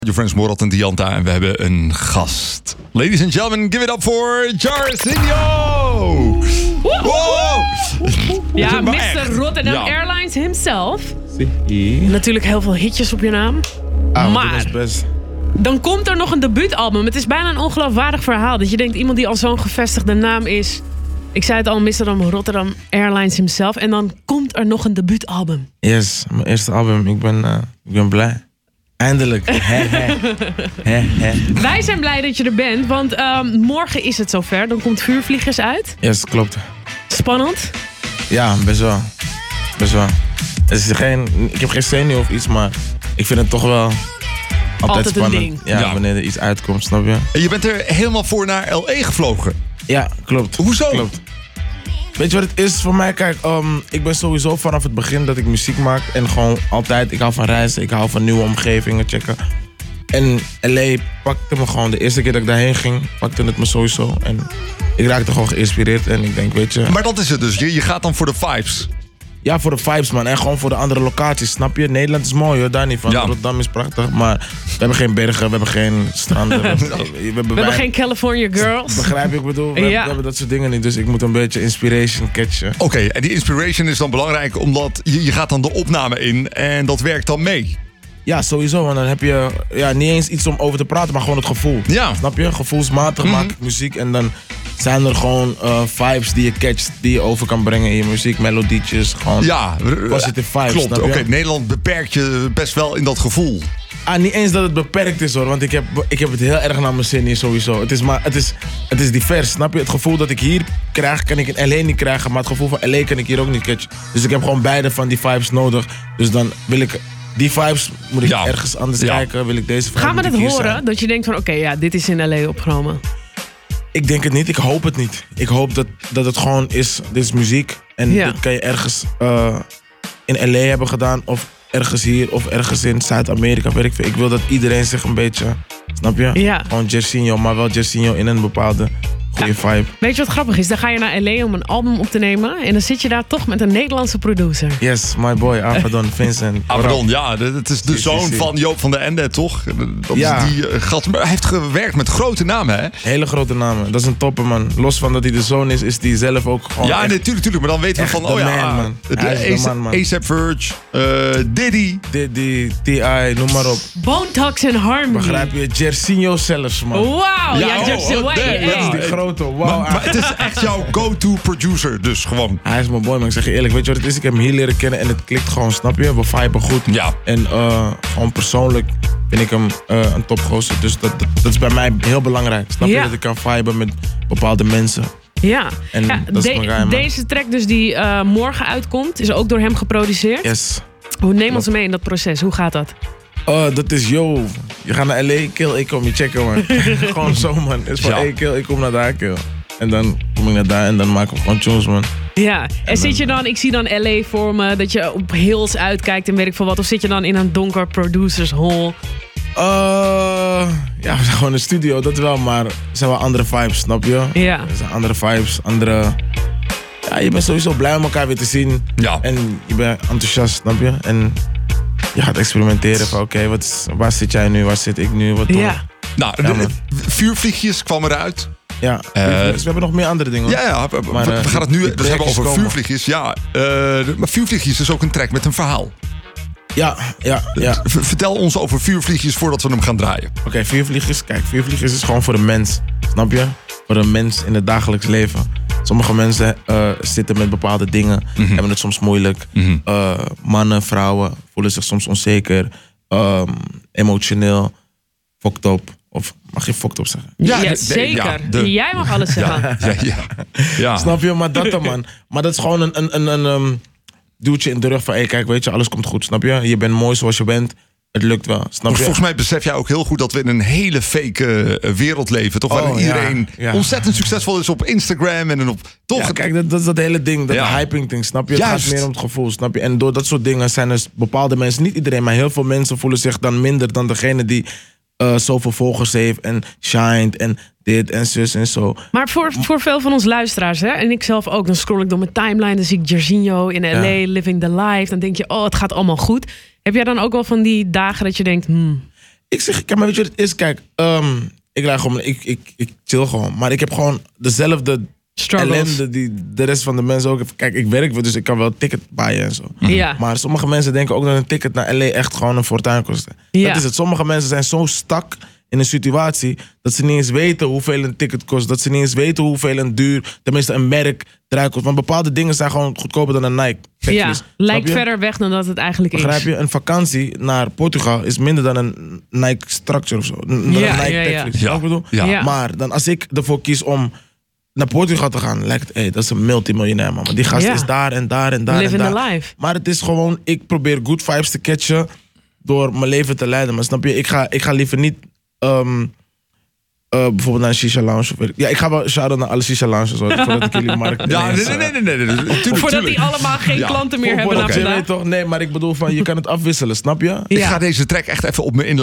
Your friends Morat en Dianta en we hebben een gast. Ladies and gentlemen, give it up for Jairzinho! Wow! Ja, Mr. Rotterdam Airlines himself. Natuurlijk heel veel hitjes op je naam. Maar dan komt er nog een debuutalbum. Het is bijna een ongeloofwaardig verhaal. Dat je denkt, iemand die al zo'n gevestigde naam is. Ik zei het al, Mr. Rotterdam Airlines himself. En dan komt er nog een debuutalbum. Yes, mijn eerste album. Ik ben blij. Eindelijk. Wij zijn blij dat je er bent. Want morgen is het zover. Dan komt Vuurvliegers uit. Yes, klopt. Spannend? Ja, best wel. Ik heb geen zenuw of iets, maar ik vind het toch wel altijd spannend. Een ding. Ja, wanneer er iets uitkomt, snap je? En je bent er helemaal voor naar L.A. gevlogen. Ja, klopt. Hoezo? Klopt. Weet je wat het is voor mij? Kijk, ik ben sowieso vanaf het begin dat ik muziek maak. En gewoon altijd, ik hou van reizen. Ik hou van nieuwe omgevingen checken. En L.A. pakte me gewoon. De eerste keer dat ik daarheen ging, pakte het me sowieso. En ik raakte gewoon geïnspireerd. En ik denk, weet je... Maar dat is het dus. Je gaat dan voor de vibes. Ja, voor de vibes, man. En gewoon voor de andere locaties, snap je? Nederland is mooi, hoor. Daar niet van. Ja. Rotterdam is prachtig, maar we hebben geen bergen, we hebben geen stranden. We hebben geen California girls. Begrijp je, ik bedoel? We hebben dat soort dingen niet, dus ik moet een beetje inspiration catchen. Oké, en die inspiration is dan belangrijk, omdat je gaat dan de opname in en dat werkt dan mee. Ja, sowieso, want dan heb je niet eens iets om over te praten, maar gewoon het gevoel. Ja. Snap je? Gevoelsmatig maak ik muziek en dan zijn er gewoon vibes die je catcht, die je over kan brengen in je muziek, melodietjes, gewoon positive vibes. Klopt, oké, Nederland beperkt je best wel in dat gevoel. Niet eens dat het beperkt is, hoor, want ik heb het heel erg naar mijn zin hier sowieso. Het is divers, snap je? Het gevoel dat ik hier krijg, kan ik in L.A. niet krijgen, maar het gevoel van L.A. kan ik hier ook niet catchen. Dus ik heb gewoon beide van die vibes nodig, dus dan wil ik... Die vibes moet ik ergens anders kijken. Wil ik deze vibe. Gaan we het horen? Dat je denkt van oké, dit is in L.A. opgenomen. Ik denk het niet. Ik hoop het niet. Ik hoop dat het gewoon is. Dit is muziek. En dit kan je ergens in L.A. hebben gedaan. Of ergens hier. Of ergens in Zuid-Amerika. Weet ik veel. Ik wil dat iedereen zich een beetje... Snap je? Ja. Gewoon Jairzinho. Maar wel Jairzinho in een bepaalde... goede vibe. Weet je wat grappig is? Dan ga je naar L.A. om een album op te nemen. En dan zit je daar toch met een Nederlandse producer. Yes, my boy, Avadon, Vincent. Avadon, ja. Het is de zoon van Joop van den Ende, toch? Dat is die gast. Maar hij heeft gewerkt met grote namen, hè? Hele grote namen. Dat is een topper, man. Los van dat hij de zoon is hij zelf ook gewoon... Ja, natuurlijk. Maar dan weten we van... A$AP Ferg, Diddy, T.I., noem maar op. Bone Thugs and Harmony. Begrijp je? Jairzinho zelfs, man. Wauw, Jairzinho. Dat is die grote, wow. Maar het is echt jouw go-to producer, dus gewoon. Hij is mijn boy, maar ik zeg je eerlijk, weet je wat het is? Ik heb hem hier leren kennen en het klikt gewoon, snap je? We viben goed. Ja. En gewoon persoonlijk vind ik hem een topgozer. Dus dat is bij mij heel belangrijk. Snap je? Dat ik kan viben met bepaalde mensen. Ja, en dat is mijn deze track dus die morgen uitkomt, is ook door hem geproduceerd. Yes. Neem ons mee in dat proces, hoe gaat dat? Dat is, je gaat naar L.A., kill, ik kom je checken, man. Gewoon zo, man. Het is van, kill, ik kom naar daar, kill. En dan kom ik naar daar en dan maken we gewoon tunes, man. Ja, en zit je dan, ik zie dan L.A. voor me, dat je op hills uitkijkt en weet ik veel wat. Of zit je dan in een donker producers hall? We zijn gewoon in de studio, dat wel, maar er zijn wel andere vibes, snap je? Ja. Er zijn andere vibes, Ja, je bent sowieso blij om elkaar weer te zien. Ja. En je bent enthousiast, snap je? En je gaat experimenteren van waar zit jij nu, waar zit ik nu, wat doen? Nou, Vuurvliegjes kwam eruit. Ja, we hebben nog meer andere dingen. Ja, maar, we gaan het nu dus hebben over Vuurvliegjes. Ja, maar Vuurvliegjes is ook een track met een verhaal. Ja. Vertel ons over Vuurvliegjes voordat we hem gaan draaien. Oké, Vuurvliegjes. Kijk, Vuurvliegjes is gewoon voor de mens. Snap je? Voor de mens in het dagelijks leven. Sommige mensen zitten met bepaalde dingen. Hebben het soms moeilijk. Mannen, vrouwen voelen zich soms onzeker. Emotioneel. Fucked up. Of mag je fucked up zeggen? Ja, zeker. Jij mag alles zeggen. Ja. Snap je? Maar dat dan, man. Maar dat is gewoon een duwtje in de rug van... kijk, weet je, alles komt goed, snap je? Je bent mooi zoals je bent. Het lukt wel, snap je? Volgens mij besef jij ook heel goed dat we in een hele fake wereld leven. Toch? Waarin iedereen ontzettend succesvol is op Instagram en op... Toch? Ja, kijk, dat is dat hele ding, dat hyping ding, snap je? Het gaat meer om het gevoel, snap je? En door dat soort dingen zijn er bepaalde mensen, niet iedereen, maar heel veel mensen voelen zich dan minder dan degene die zoveel volgers heeft en shined en dit en zus en zo. Maar voor veel van ons luisteraars, hè, en ik zelf ook, dan scroll ik door mijn timeline, dan zie ik Jairzinho in L.A. living the life. Dan denk je, het gaat allemaal goed. Heb jij dan ook wel van die dagen dat je denkt... Maar weet je wat het is? Kijk, ik chill gewoon. Maar ik heb gewoon dezelfde ellende die de rest van de mensen ook heeft. Kijk, ik werk, dus ik kan wel een ticket buyen en zo. Ja. Maar sommige mensen denken ook dat een ticket naar LA echt gewoon een fortuin kost. Ja. Dat is het. Sommige mensen zijn zo stak in een situatie dat ze niet eens weten hoeveel een ticket kost. Dat ze niet eens weten hoeveel tenminste een merk eruit kost. Want bepaalde dingen zijn gewoon goedkoper dan een Nike. Lijkt verder weg dan dat het eigenlijk is. Begrijp je? Een vakantie naar Portugal is minder dan een Nike Structure of zo. Een Nike Techflix. Ik bedoel? Ja. Maar dan als ik ervoor kies om naar Portugal te gaan, lijkt het, dat is een multimiljonair, man. Maar die gast is daar en daar en daar. Living the life. Maar het is gewoon, ik probeer good vibes te catchen door mijn leven te leiden. Maar snap je, ik ga liever niet bijvoorbeeld naar een shisha lounge. Ik ga wel shout-out naar alle shisha lounges, voordat ik jullie markt... Nee. Voordat die allemaal geen klanten meer hebben. Nee, maar ik bedoel van, je kan het afwisselen, snap je? Ik ga deze track echt even op me in